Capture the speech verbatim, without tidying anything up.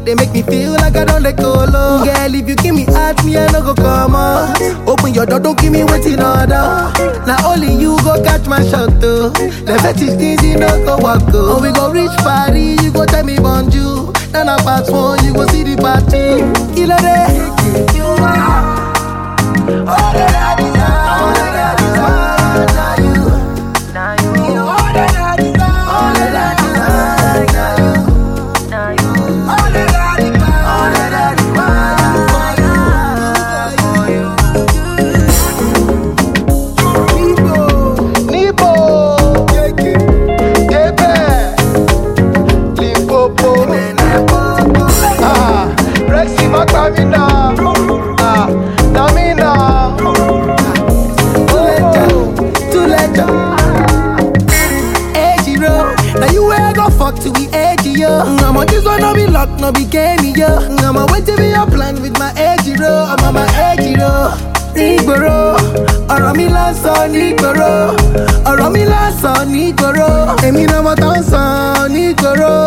they make me feel like I don't let go low. Girl, if you give me heart, me I no go come on. Open your door, don't give me waiting order. Now only you go catch my shot though. The fetish things you no go walk go. Oh, we go reach party, you go tell me bonjour. Then I pass one, you go see the party. Killer day. You are all that I desire. All that I desire. Now you. Now you. You all that I desire. All that I desire. Now you. Now you. All that I desire. All that I desire. For you. Nibo. Nibo. Keke. Limpopo. Ah. Rexy Macamina. Ah. Namina. Now you where I go fuck to be edgy, yo. I'm on this one, no be luck, no be game, yo. I'm on wait to be a plan with my edgy, yo. I'm on my edgy, yo. Nigboro, ọ̀rọ̀ mi lásán nígboro, ọ̀rọ̀ mi lásán nígboro, èmi náà mo tán sàn nígboro.